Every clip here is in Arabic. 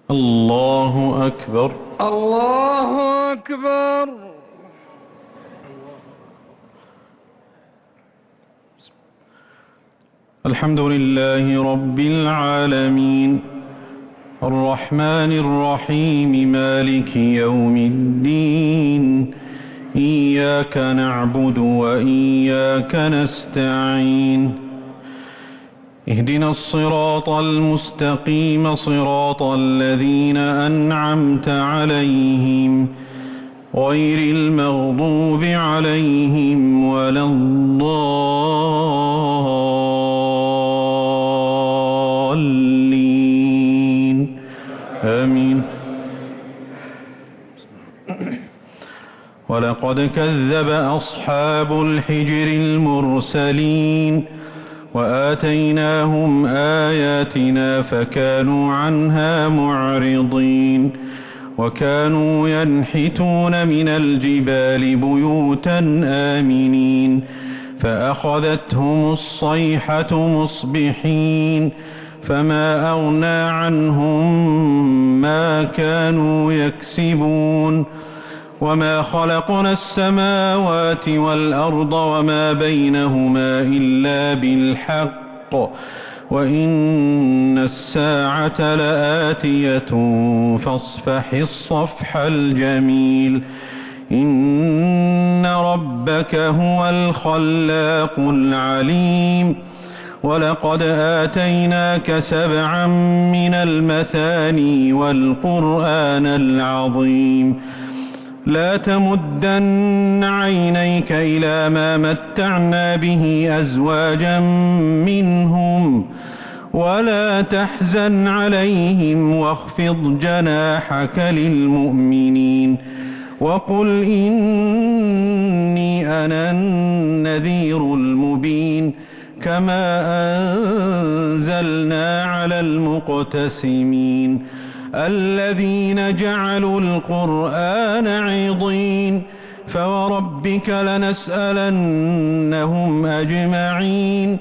الله أكبر. الله أكبر. الحمد لله رب العالمين الرحمن الرحيم مالك يوم الدين إياك نعبد وإياك نستعين اهدنا الصراط المستقيم صراط الذين أنعمت عليهم غير المغضوب عليهم ولا الضالين آمين. ولقد كذب أصحاب الحجر المرسلين وآتيناهم آياتنا فكانوا عنها معرضين وكانوا ينحتون من الجبال بيوتا آمنين فأخذتهم الصيحة مصبحين فما أغنى عنهم ما كانوا يكسبون وما خلقنا السماوات والأرض وما بينهما إلا بالحق وإن الساعة لآتية فاصفح الصفح الجميل إن ربك هو الخلاق العليم ولقد آتيناك 7 من المثاني والقرآن العظيم لا تمدن عينيك إلى ما متعنا به أزواجا منهم ولا تحزن عليهم واخفض جناحك للمؤمنين وقل إني أنا النذير المبين كما أنزلنا على المقتسمين الذين جعلوا القرآن عضين فوربك لنسألنهم أجمعين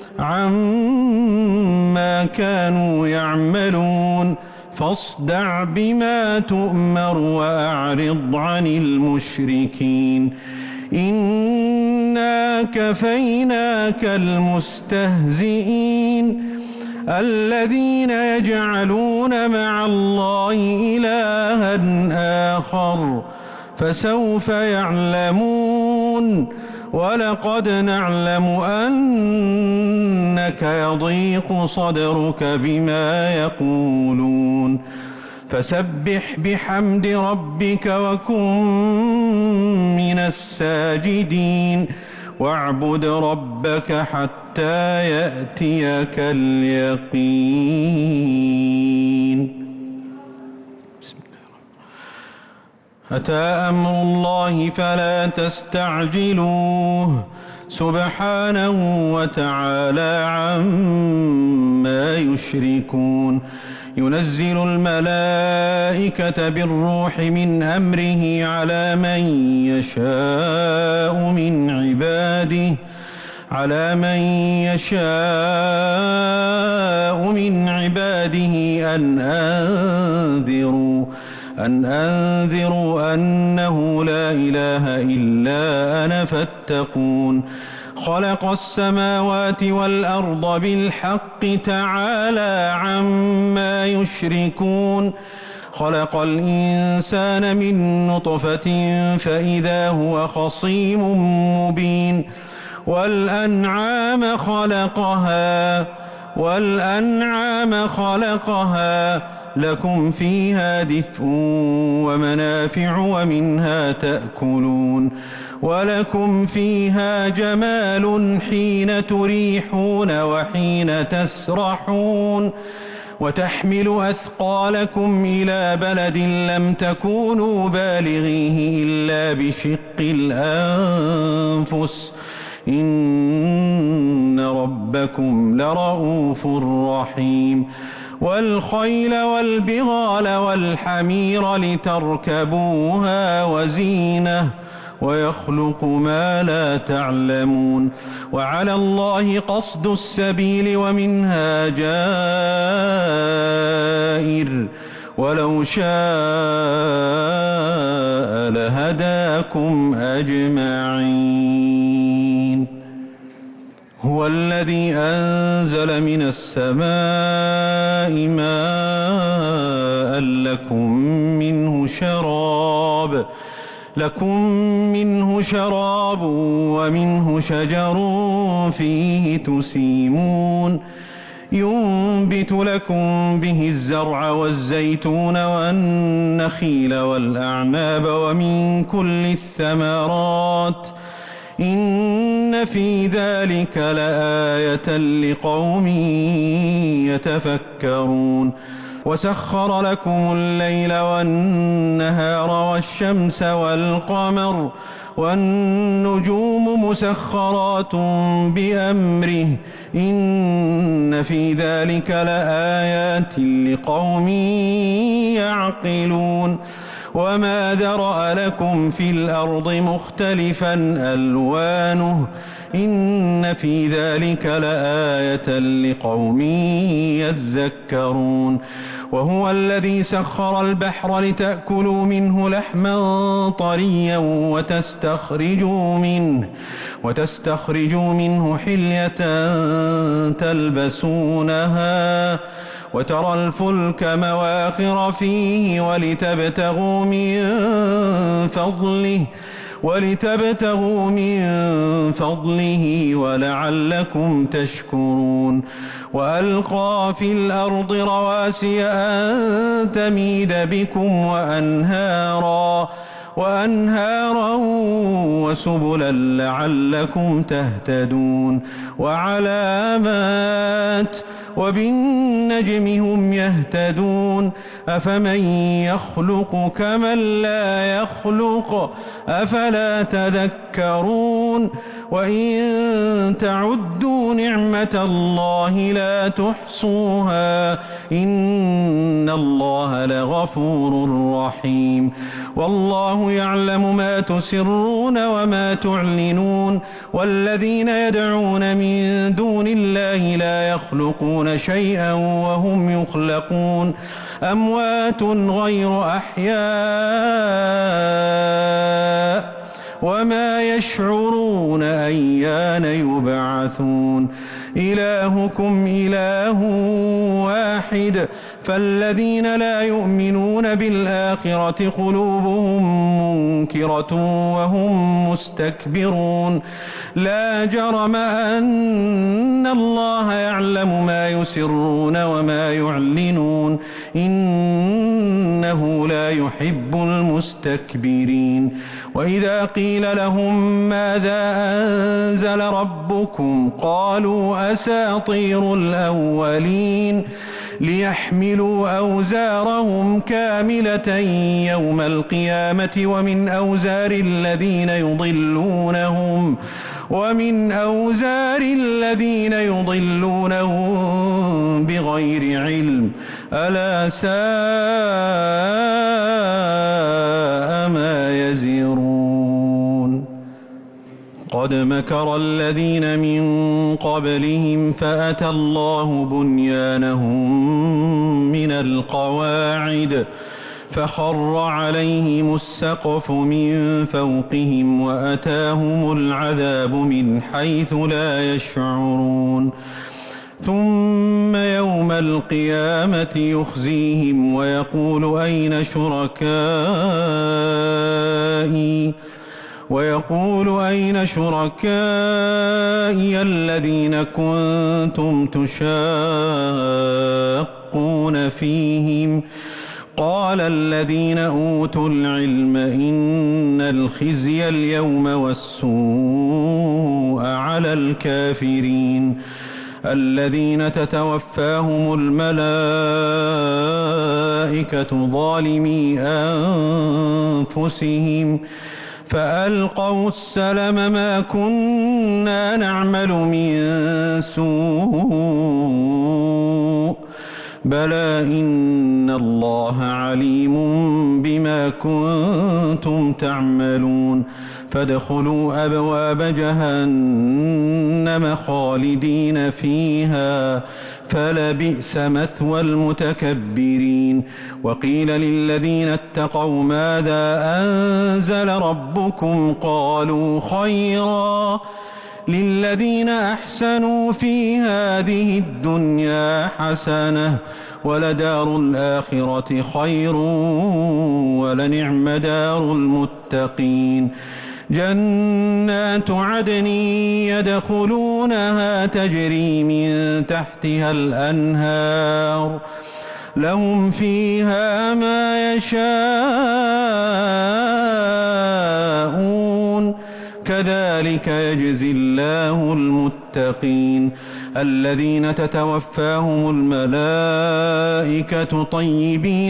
عما كانوا يعملون فاصدع بما تؤمر وأعرض عن المشركين إنا كفيناك المستهزئين الذين يجعلون مع الله إلها آخر فسوف يعلمون ولقد نعلم أنك يضيق صدرك بما يقولون فسبح بحمد ربك وكن من الساجدين واعبد ربك حتى يأتيك اليقين. بسم الله. أتى أمر الله فلا تستعجلوه سبحانه وتعالى عما يشركون ينزل الملائكة بالروح من أمره على من يشاء من عباده أن أنذروا أنه لا إله إلا أنا فاتقون خلق السماوات والأرض بالحق تعالى عما يشركون خلق الإنسان من نطفة فإذا هو خصيم مبين والأنعام خلقها لكم فيها دفء ومنافع ومنها تأكلون ولكم فيها جمال حين تريحون وحين تسرحون وتحمل أثقالكم إلى بلد لم تكونوا بالغيه إلا بشق الأنفس إن ربكم لرؤوف رحيم والخيل والبغال والحمير لتركبوها وزينة ويخلق ما لا تعلمون وعلى الله قصد السبيل ومنها جائر ولو شاء لهداكم أجمعين. هو الذي أنزل من السماء ماء لكم منه شراب ومنه شجر فيه تسيمون ينبت لكم به الزرع والزيتون والنخيل والأعناب ومن كل الثمرات إن في ذلك لآية لقوم يتفكرون. وسخر لكم الليل والنهار والشمس والقمر والنجوم مسخرات بأمره إن في ذلك لآيات لقوم يعقلون. وما ذرأ لكم في الأرض مختلفا ألوانه إن في ذلك لآية لقوم يذكرون. وهو الذي سخر البحر لتأكلوا منه لحما طريا وتستخرجوا منه حلية تلبسونها وترى الفلك مواخر فيه ولتبتغوا من فضله ولعلكم تشكرون. وألقى في الأرض رواسي أن تميد بكم وأنهارا وسبلا لعلكم تهتدون. وعلامات وبالنجم هم يهتدون. أفمن يخلق كمن لا يخلق أفلا تذكرون. وإن تعدوا نعمة الله لا تحصوها إن الله لغفور رحيم. والله يعلم ما تسرون وما تعلنون. والذين يدعون من دون الله لا يخلقون شيئا وهم يخلقون أموات غير أحياء وما يشعرون أيان يبعثون. إلهكم إله واحد فالذين لا يؤمنون بالآخرة قلوبهم منكرة وهم مستكبرون. لا جرم أن الله يعلم ما يسرون وما يعلنون إنه لا يحب المستكبرين. وإذا قيل لهم ماذا أنزل ربكم قالوا أساطير الأولين ليحملوا أوزارهم كاملة يوم القيامة ومن أوزار الذين يضلونهم بغير علم ألا ساء ما يزرون. قد مكر الذين من قبلهم فأتى الله بنيانهم من القواعد فخر عليهم السقف من فوقهم وأتاهم العذاب من حيث لا يشعرون. ثم يوم القيامة يخزيهم ويقول أين شركائي الذين كنتم تشاقون فيهم قال الذين أوتوا العلم إن الخزي اليوم والسوء على الكافرين الذين تتوفاهم الملائكة ظالمي أنفسهم فألقوا السلم ما كنا نعمل من سوء بلى إن الله عليم بما كنتم تعملون. فادخلوا أبواب جهنم خالدين فيها فلبئس مثوى المتكبرين. وقيل للذين اتقوا ماذا أنزل ربكم قالوا خيرا للذين أحسنوا في هذه الدنيا حسنة ولدار الآخرة خير ولنعم دار المتقين. جنات عدن يدخلونها تجري من تحتها الأنهار لهم فيها ما يشاءون كذلك يجزي الله المتقين. الذين تتوفاهم الملائكة طيبين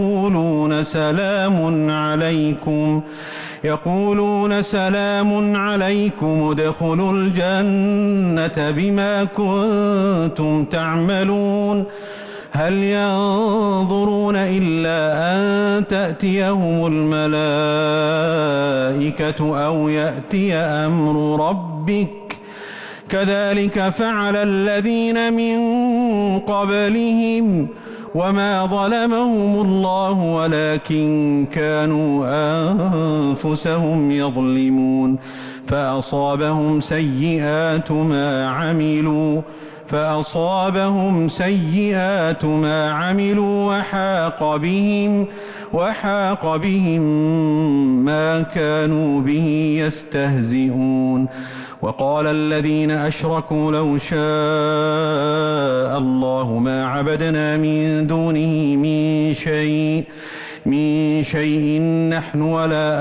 يقولون سلام عليكم ادخلوا الجنة بما كنتم تعملون. هل ينظرون إلا أن تأتيهم الملائكة أو يأتي أمر ربك كذلك فعل الذين من قبلهم وما ظلمهم الله ولكن كانوا أنفسهم يظلمون. فأصابهم سيئات ما عملوا وحاق بهم ما كانوا به يستهزئون. وقال الذين أشركوا لو شاء الله ما عبدنا من دونه من شيء نحن ولا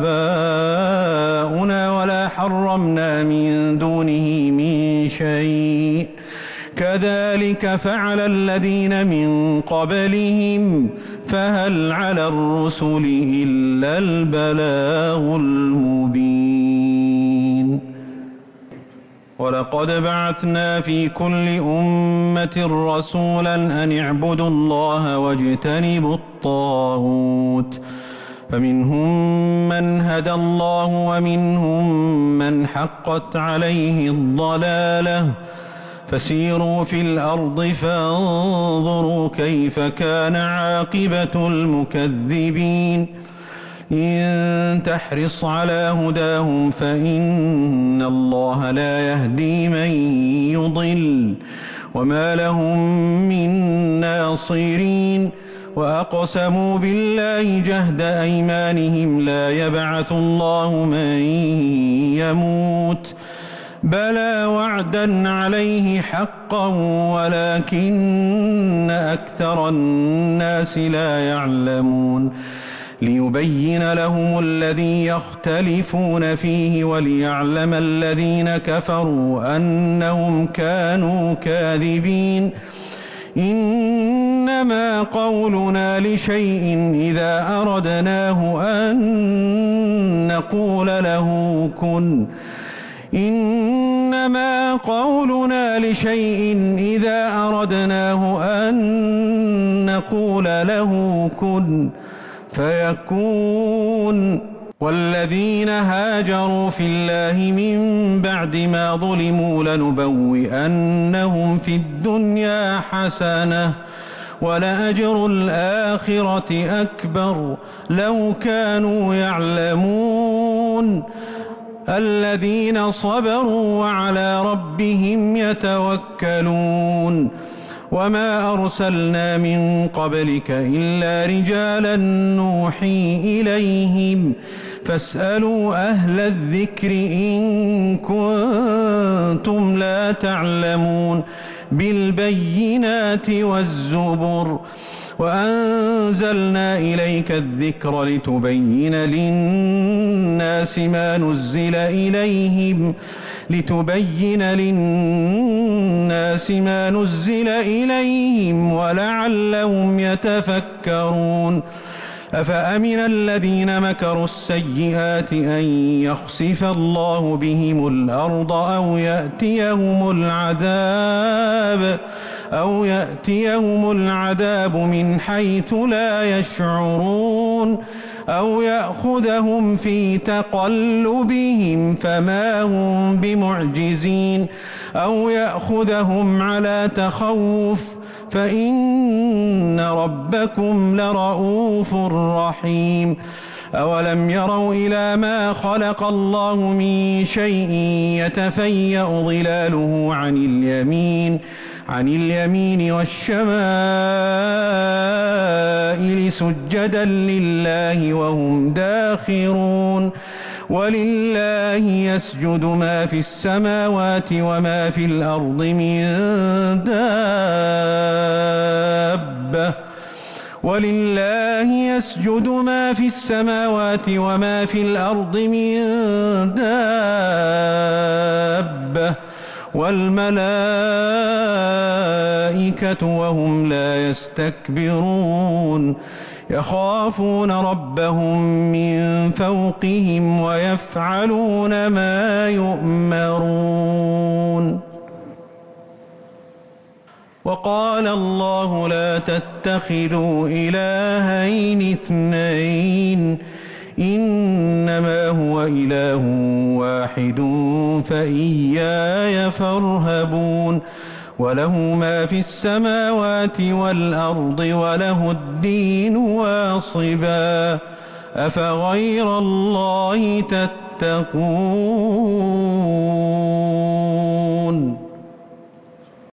آباؤنا ولا حرمنا من دونه من شيء كذلك فعل الذين من قبلهم فهل على الرسل إلا البلاغ المبين. ولقد بعثنا في كل أمة رسولا أن اعبدوا الله واجتنبوا الطاغوت فمنهم من هدى الله ومنهم من حقت عليه الضلالة فسيروا في الأرض فانظروا كيف كان عاقبة المكذبين. إن تحرص على هداهم فإن الله لا يهدي من يضل وما لهم من ناصرين. وأقسموا بالله جهد أيمانهم لا يبعث الله من يموت بلى وعدا عليه حقا ولكن أكثر الناس لا يعلمون. ليبين لهم الذي يختلفون فيه وليعلم الذين كفروا أنهم كانوا كاذبين. إنما قولنا لشيء إذا أردناه أن نقول له كن فيكون. والذين هاجروا في الله من بعد ما ظلموا لنبوئنهم في الدنيا حسنة ولأجر الآخرة أكبر لو كانوا يعلمون. الذين صبروا وعلى ربهم يتوكلون. وما أرسلنا من قبلك إلا رجالا نوحي إليهم فاسألوا أهل الذكر إن كنتم لا تعلمون. بالبينات والزبر وأنزلنا إليك الذكر لتبين للناس ما نزل إليهم ولعلهم يتفكرون. أفأمن الذين مكروا السيئات أن يخسف الله بهم الأرض أو يأتيهم العذاب من حيث لا يشعرون أو يأخذهم في تقلبهم فما هم بمعجزين أو يأخذهم على تخوف فإن ربكم لرؤوف رحيم أولم يروا إلى ما خلق الله من شيء يتفيأ ظلاله عن اليمين والشمائل سجدا لله وهم داخرون ولله يسجد ما في السماوات وما في الأرض من دابة ولله يسجد ما في السماوات وما في الأرض من دابة والملائكة وهم لا يستكبرون يخافون ربهم من فوقهم ويفعلون ما يؤمرون وقال الله لا تتخذوا إلهين اثنين إنما هو إله واحد فإياي فارهبون وله ما في السماوات والأرض وله الدين واصبا أفغير الله تتقون